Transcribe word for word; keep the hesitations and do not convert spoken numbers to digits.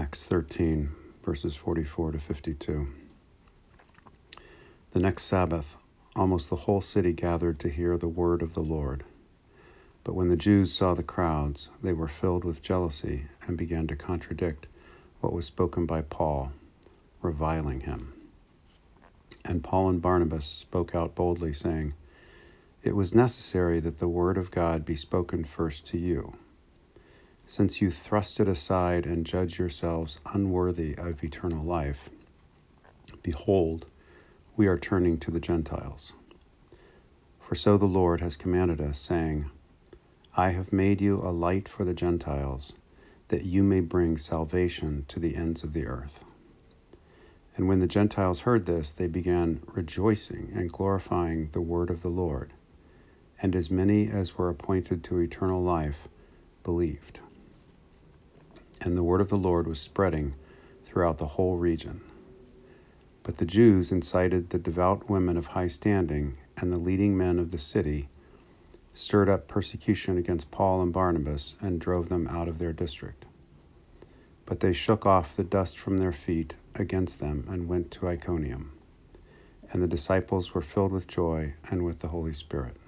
Acts thirteen, verses forty-four to fifty-two. The next Sabbath, almost the whole city gathered to hear the word of the Lord. But when the Jews saw the crowds, they were filled with jealousy and began to contradict what was spoken by Paul, reviling him. And Paul and Barnabas spoke out boldly, saying, "It was necessary that the word of God be spoken first to you. Since you thrust it aside and judge yourselves unworthy of eternal life, behold, we are turning to the Gentiles. For so the Lord has commanded us, saying, I have made you a light for the Gentiles, that you may bring salvation to the ends of the earth." And when the Gentiles heard this, they began rejoicing and glorifying the word of the Lord, and as many as were appointed to eternal life believed. And the word of the Lord was spreading throughout the whole region. But the Jews incited the devout women of high standing, and the leading men of the city stirred up persecution against Paul and Barnabas and drove them out of their district. But they shook off the dust from their feet against them and went to Iconium. And the disciples were filled with joy and with the Holy Spirit.